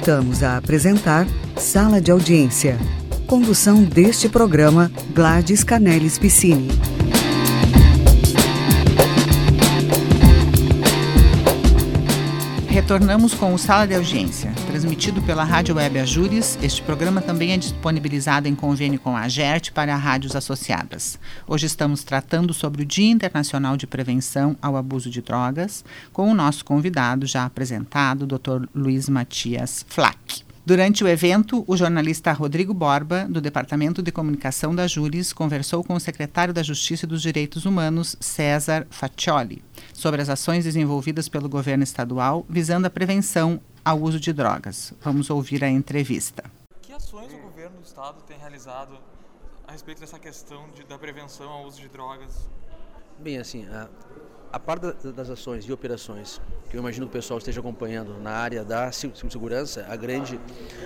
Voltamos a apresentar Sala de Audiência. Condução deste programa, Gladys Canelis Piscini. Retornamos com o Sala de Audiência, transmitido pela Rádio Web Ajures. Este programa também é disponibilizado em convênio com a AGERT para rádios associadas. Hoje estamos tratando sobre o Dia Internacional de Prevenção ao Abuso de Drogas, com o nosso convidado já apresentado, Dr. Luiz Matias Flach. Durante o evento, o jornalista Rodrigo Borba, do Departamento de Comunicação da Ajures, conversou com o secretário da Justiça e dos Direitos Humanos, César Faccioli, sobre as ações desenvolvidas pelo governo estadual visando a prevenção ao uso de drogas. Vamos ouvir a entrevista. Que ações o governo do estado tem realizado a respeito dessa questão da prevenção ao uso de drogas? Bem, assim, a parte das ações e operações que eu imagino que o pessoal esteja acompanhando na área da segurança, a grande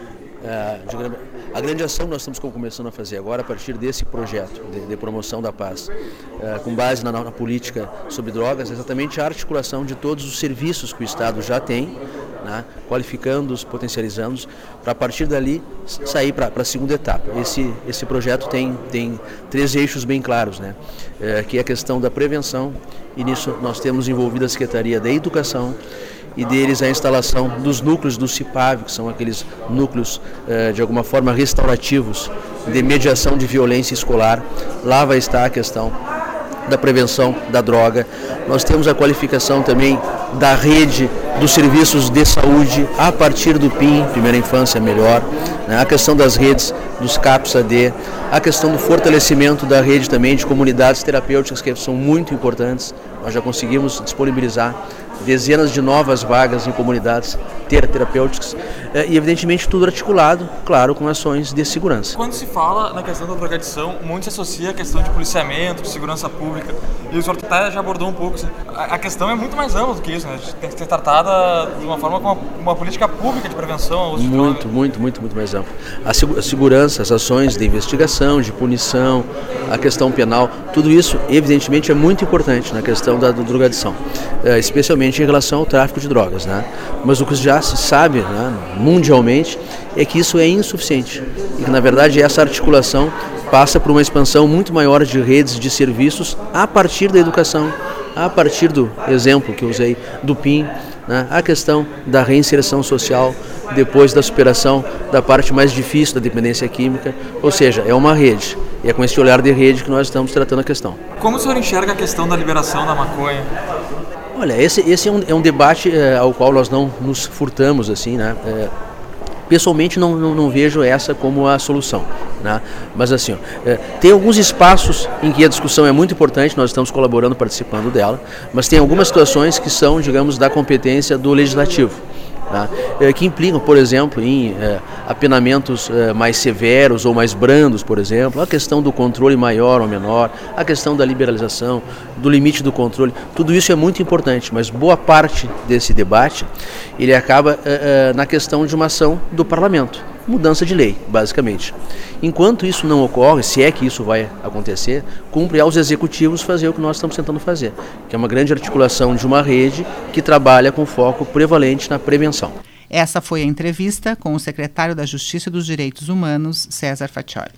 ação que nós estamos começando a fazer agora a partir desse projeto de promoção da paz, com base na política sobre drogas, é exatamente a articulação de todos os serviços que o Estado já tem, né, qualificando-os, potencializando-os, para a partir dali sair para a segunda etapa. Esse projeto tem 3 eixos bem claros, né, que é a questão da prevenção, e nisso nós temos envolvido a Secretaria da Educação, e deles a instalação dos núcleos do CIPAV, que são aqueles núcleos de alguma forma restaurativos de mediação de violência escolar. Lá vai estar a questão da prevenção da droga. Nós temos a qualificação também da rede dos serviços de saúde a partir do PIM, primeira infância melhor, né? A questão das redes dos CAPS-AD, a questão do fortalecimento da rede também de comunidades terapêuticas, que são muito importantes. Nós já conseguimos disponibilizar dezenas de novas vagas em comunidades terapêuticas e, evidentemente, tudo articulado, claro, com ações de segurança. Quando se fala na questão da drogadição, muito se associa a questão de policiamento, de segurança pública, e o senhor já abordou um pouco. Assim, a questão é muito mais ampla do que isso, né? Tem que ser tratada de uma forma como uma política pública de prevenção ao uso de drogas. Muito mais ampla. A segurança, as ações de investigação, de punição, a questão penal, tudo isso, evidentemente, é muito importante na questão da drogadição, especialmente em relação ao tráfico de drogas, né? Mas o que já se sabe, né, mundialmente, é que isso é insuficiente e que, na verdade, essa articulação passa por uma expansão muito maior de redes de serviços a partir da educação, a partir do exemplo que eu usei do PIM, né, a questão da reinserção social depois da superação da parte mais difícil da dependência química, ou seja, é uma rede, e é com esse olhar de rede que nós estamos tratando a questão. Como o senhor enxerga a questão da liberação da maconha? Olha, esse é um debate ao qual nós não nos furtamos, assim, né? Pessoalmente não vejo essa como a solução, né? Mas assim, tem alguns espaços em que a discussão é muito importante, nós estamos colaborando, participando dela, mas tem algumas situações que são, digamos, da competência do legislativo, tá? Que implicam, por exemplo, em apenamentos mais severos ou mais brandos, por exemplo, a questão do controle maior ou menor, a questão da liberalização, do limite do controle, tudo isso é muito importante, mas boa parte desse debate ele acaba na questão de uma ação do parlamento, mudança de lei, basicamente. Enquanto isso não ocorre, se é que isso vai acontecer, cumpre aos executivos fazer o que nós estamos tentando fazer, que é uma grande articulação de uma rede que trabalha com foco prevalente na prevenção. Essa foi a entrevista com o secretário da Justiça e dos Direitos Humanos, César Faccioli.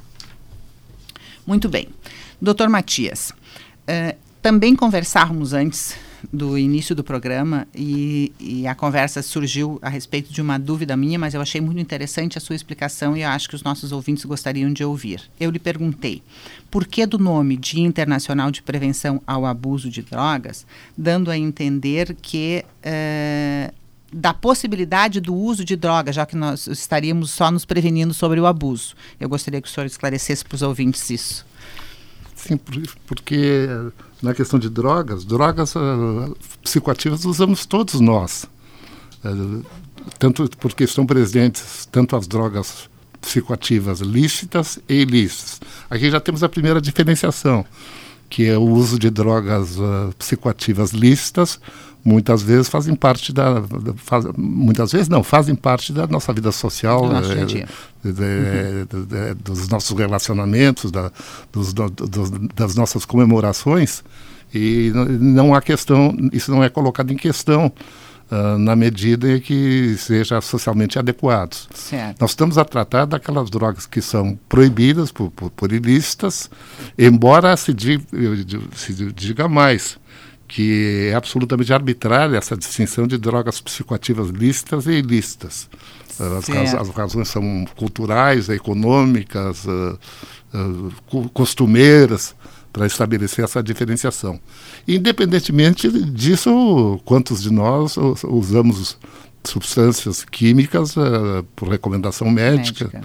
Muito bem. Doutor Matias, também conversávamos antes do início do programa e a conversa surgiu a respeito de uma dúvida minha, mas eu achei muito interessante a sua explicação e eu acho que os nossos ouvintes gostariam de ouvir. Eu lhe perguntei por que do nome Dia Internacional de Prevenção ao Abuso de Drogas, dando a entender que da possibilidade do uso de drogas, já que nós estaríamos só nos prevenindo sobre o abuso. Eu gostaria que o senhor esclarecesse para os ouvintes isso. Sim, porque na questão de drogas psicoativas usamos todos nós, tanto porque estão presentes tanto as drogas psicoativas lícitas e ilícitas. Aqui já temos a primeira diferenciação, que é o uso de drogas psicoativas lícitas, muitas vezes fazem parte fazem parte da nossa vida social, do nosso dia a dia. Dos nossos relacionamentos, das nossas comemorações, e não há questão, isso não é colocado em questão na medida em que seja socialmente adequados. Certo. Nós estamos a tratar daquelas drogas que são proibidas por ilícitas, embora se diga mais, que é absolutamente arbitrária essa distinção de drogas psicoativas lícitas e ilícitas. As razões são culturais, econômicas, costumeiras, para estabelecer essa diferenciação. Independentemente disso, quantos de nós usamos substâncias químicas por recomendação médica.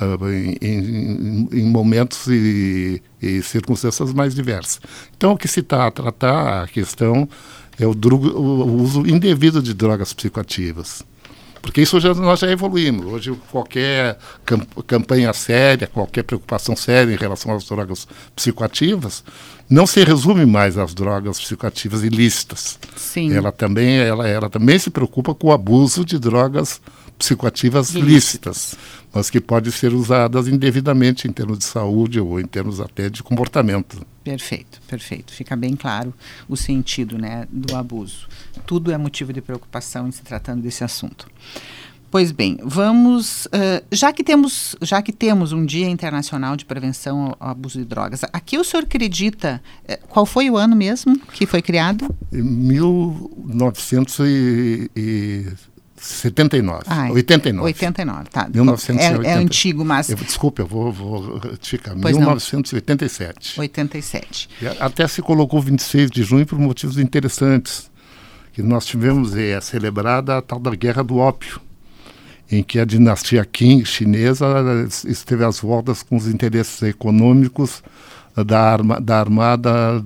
Em momentos e circunstâncias mais diversas. Então, o que se está a tratar, a questão, é o uso indevido de drogas psicoativas. Porque isso nós já evoluímos. Hoje, qualquer campanha séria, qualquer preocupação séria em relação às drogas psicoativas, não se resume mais às drogas psicoativas ilícitas. Sim. Ela também se preocupa com o abuso de drogas psicoativas lícitas, mas que podem ser usadas indevidamente em termos de saúde ou em termos até de comportamento. Perfeito. Fica bem claro o sentido, né, do abuso. Tudo é motivo de preocupação em se tratando desse assunto. Pois bem, vamos, já que temos um Dia Internacional de Prevenção ao Abuso de Drogas, aqui o senhor acredita, qual foi o ano mesmo que foi criado? Em 1979. 89, tá. 1980. É antigo, mas... Desculpa, eu vou retificar. Pois 1987. 87. Até se colocou 26 de junho por motivos interessantes. Que nós tivemos celebrada a tal da Guerra do Ópio, em que a dinastia Qing chinesa esteve às voltas com os interesses econômicos da armada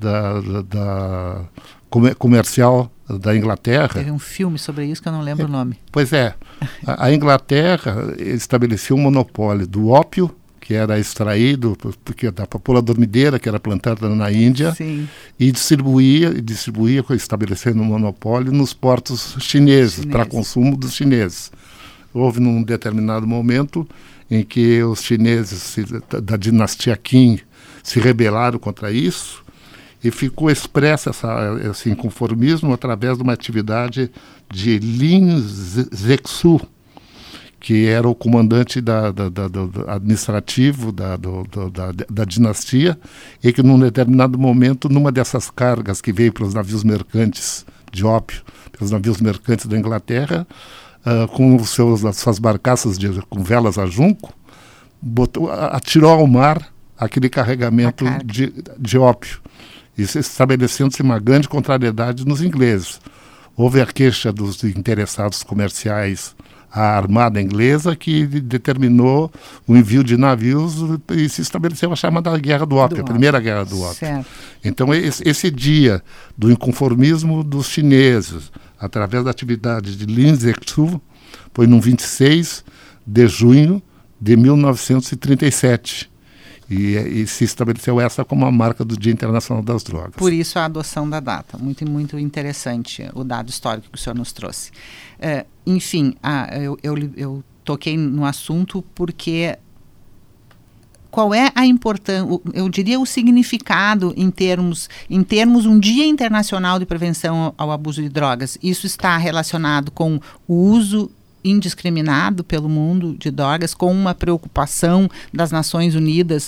comercial da Inglaterra. Teve um filme sobre isso que eu não lembro o nome. Pois é. A Inglaterra estabeleceu um monopólio do ópio, que era extraído da papoula dormideira, que era plantada na Índia. Sim. E distribuía, estabelecendo um monopólio nos portos chineses, para consumo dos chineses. Houve num determinado momento em que os chineses da dinastia Qing se rebelaram contra isso, e ficou expresso esse inconformismo através de uma atividade de Lin Zexu, que era o comandante administrativo da dinastia, e que num determinado momento, numa dessas cargas que veio para os navios mercantes de ópio, pelos navios mercantes da Inglaterra, com as suas barcaças com velas a junco, atirou ao mar aquele carregamento de ópio, isso estabelecendo-se uma grande contrariedade nos ingleses. Houve a queixa dos interessados comerciais à armada inglesa, que determinou o envio de navios e se estabeleceu a chamada Guerra do Ópio, a primeira Guerra do Ópio. Certo. Então, esse dia do inconformismo dos chineses, através da atividade de Lin Zexu, foi no 26 de junho de 1937. E se estabeleceu essa como a marca do Dia Internacional das Drogas. Por isso a adoção da data. Muito, muito interessante o dado histórico que o senhor nos trouxe. Enfim, eu toquei no assunto porque qual é a importância, eu diria o significado em termos um Dia Internacional de Prevenção ao Abuso de Drogas. Isso está relacionado com o uso indiscriminado pelo mundo de drogas, com uma preocupação das Nações Unidas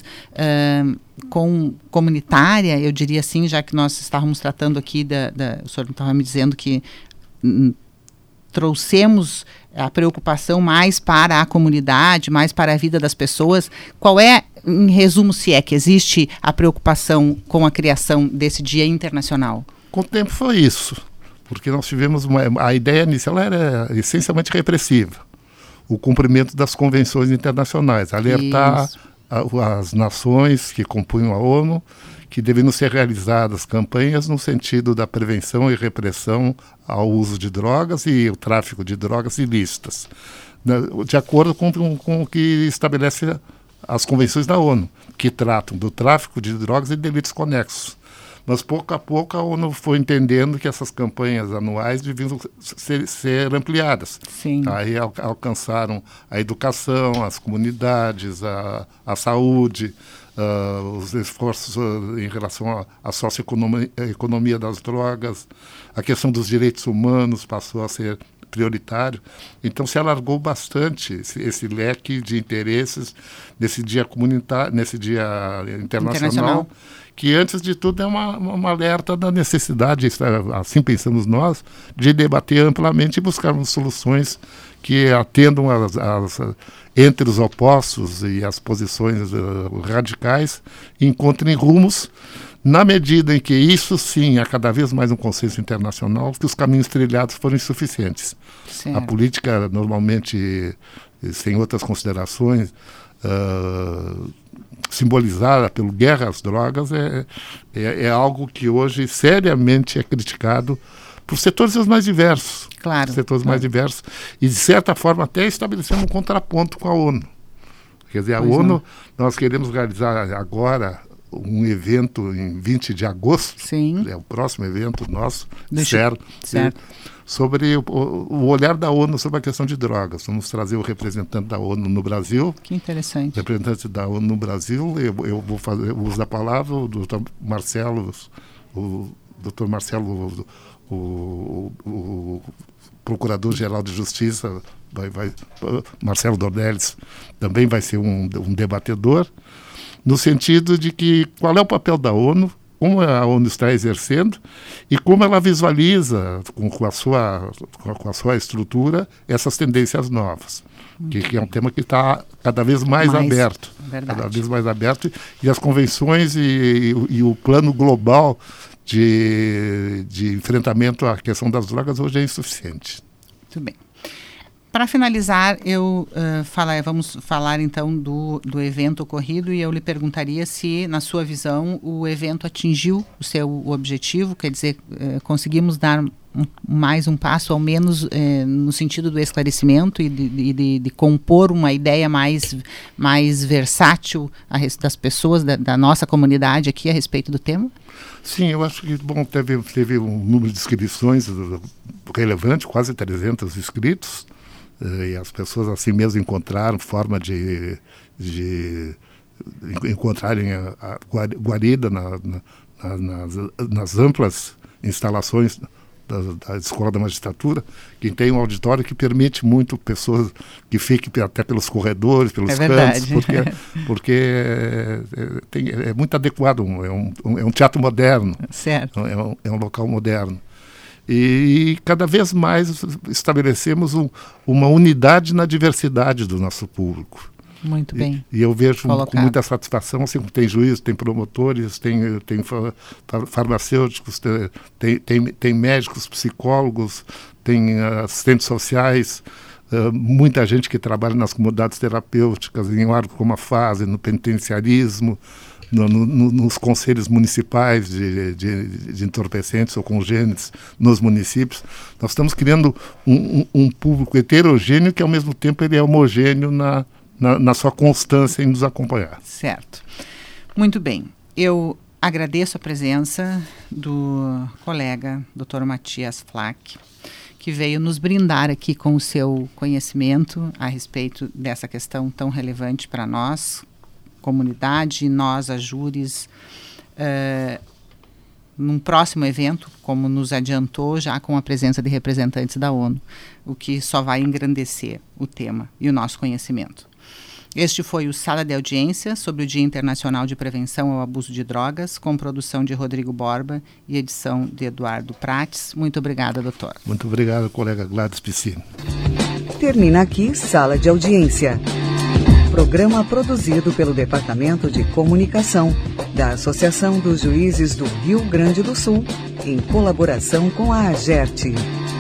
comunitária, eu diria assim, já que nós estávamos tratando aqui o senhor estava me dizendo que trouxemos a preocupação mais para a comunidade, mais para a vida das pessoas. Qual é, em resumo, se é que existe a preocupação com a criação desse Dia Internacional? Com o tempo foi isso. Porque nós tivemos a ideia inicial era essencialmente repressiva, o cumprimento das convenções internacionais, alertar as nações que compunham a ONU que deveriam ser realizadas campanhas no sentido da prevenção e repressão ao uso de drogas e o tráfico de drogas ilícitas, de acordo com o que estabelece as convenções da ONU, que tratam do tráfico de drogas e delitos conexos. Mas, pouco a pouco, a ONU foi entendendo que essas campanhas anuais deviam ser ampliadas. Sim. Aí alcançaram a educação, as comunidades, a saúde, os esforços em relação à socioeconomia das drogas, a questão dos direitos humanos passou a ser prioritário. Então se alargou bastante esse leque de interesses nesse dia comunitário, nesse dia internacional, que antes de tudo é uma alerta da necessidade, assim pensamos nós, de debater amplamente e buscarmos soluções que atendam entre os opostos e as posições radicais, encontrem rumos, na medida em que isso sim há cada vez mais um consenso internacional, que os caminhos trilhados foram insuficientes. Sim. A política normalmente, sem outras considerações, simbolizada pelo guerra às drogas, é algo que hoje seriamente é criticado por setores os mais diversos. Claro. Setores mais diversos. E, de certa forma, até estabelecendo um contraponto com a ONU. Quer dizer, a ONU, nós queremos realizar agora um evento em 20 de agosto, sim, é o próximo evento nosso, certo. Sobre o olhar da ONU sobre a questão de drogas. Vamos trazer o representante da ONU no Brasil. Que interessante. Representante da ONU no Brasil, eu vou fazer o uso da palavra, o doutor Marcelo, o Procurador-Geral de Justiça, Marcelo Dornelles, também vai ser um debatedor, no sentido de que qual é o papel da ONU, como a ONU está exercendo e como ela visualiza com a sua estrutura essas tendências novas, que é um tema que está cada vez mais aberto. Verdade. Cada vez mais aberto, e as convenções e o plano global de enfrentamento à questão das drogas hoje é insuficiente. Muito bem. Para finalizar, vamos falar então do evento ocorrido, e eu lhe perguntaria se, na sua visão, o evento atingiu o seu objetivo, quer dizer, conseguimos dar mais um passo, ao menos no sentido do esclarecimento e de compor uma ideia mais versátil das pessoas, da nossa comunidade aqui a respeito do tema? Sim, eu acho que teve um número de inscrições relevante, quase 300 inscritos, e as pessoas assim mesmo encontraram forma de encontrarem a guarida nas amplas instalações da Escola da Magistratura, que tem um auditório que permite muito pessoas que fiquem até pelos corredores, pelos cantos, porque é muito adequado, é um teatro moderno, certo. É um local moderno. E cada vez mais estabelecemos uma unidade na diversidade do nosso público. Muito bem. E eu vejo com muita satisfação, assim, tem juízes, tem promotores, tem farmacêuticos, tem médicos, psicólogos, tem assistentes sociais, muita gente que trabalha nas comunidades terapêuticas, em órgãos como a FASE, no penitenciarismo, nos conselhos municipais de entorpecentes ou congêneres nos municípios. Nós estamos criando um público heterogêneo que, ao mesmo tempo, ele é homogêneo na sua constância em nos acompanhar. Certo. Muito bem. Eu agradeço a presença do colega Dr. Matias Flack, que veio nos brindar aqui com o seu conhecimento a respeito dessa questão tão relevante para nós, comunidade, nós, a júris, num próximo evento, como nos adiantou, já com a presença de representantes da ONU, o que só vai engrandecer o tema e o nosso conhecimento. Este foi o Sala de Audiência sobre o Dia Internacional de Prevenção ao Abuso de Drogas, com produção de Rodrigo Borba e edição de Eduardo Prates. Muito obrigada, doutor. Muito obrigado, colega Gladys Piscine. Termina aqui Sala de Audiência. Programa produzido pelo Departamento de Comunicação da Associação dos Juízes do Rio Grande do Sul, em colaboração com a AGERT.